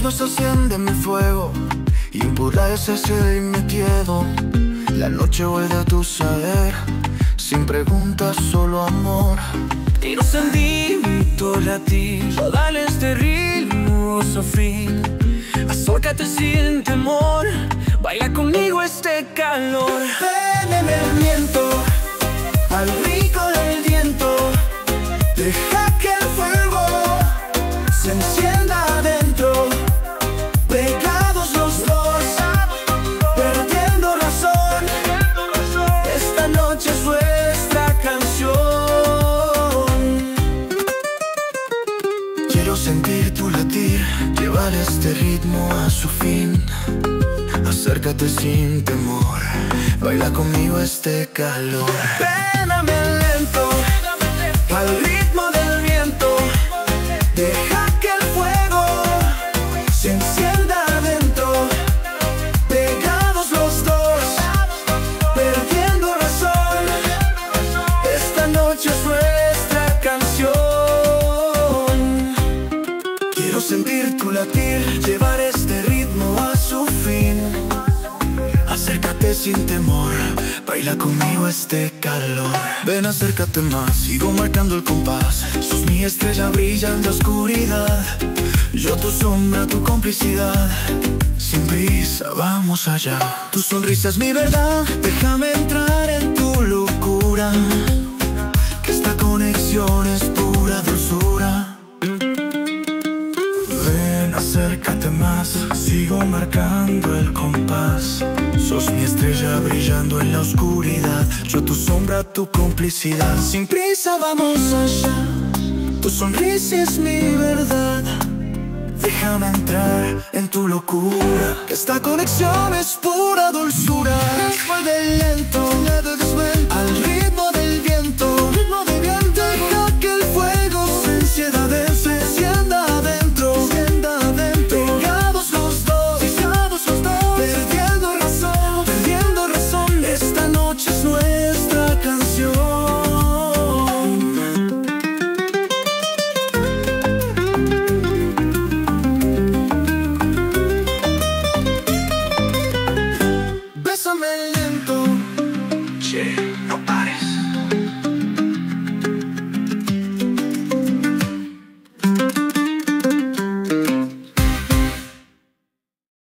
besos encienden mi fuego y empuras y me quedo. La noche vuelve a tu saber, sin preguntas, solo amor. Quiero sentir tu latir, dale este ritmo, sufrir. Acércate sin temor, baila conmigo este calor. Ven en el viento, al rico del viento. Deja que el fuego se encienda adentro, pegados los dos, perdiendo razón. Esta noche es nuestra canción. Quiero sentir tu latir, llevar este ritmo a su fin. Acércate sin temor, baila conmigo este calor. Péname lento, al ritmo del viento. Deja que el fuego se encienda adentro, pegados los dos, perdiendo razón. Esta noche es nuestra canción. Quiero sentir tu latir, llevar este ritmo a su fin. Acércate sin temor, baila conmigo este calor. Ven, acércate más, sigo marcando el compás. Sos mi estrella, brilla en la oscuridad. Yo tu sombra, tu complicidad. Sin prisa, vamos allá. Tu sonrisa es mi verdad, déjame entrar en tu locura. Que esta conexión es pura dulzura. Ven, acércate más, sigo marcando el compás. Sos mi estrella brillando en la oscuridad. Yo tu sombra, tu complicidad. Sin prisa vamos allá. Tu sonrisa es mi verdad. Déjame entrar en tu locura. Que esta conexión es pura dulzura. Vuelve lento,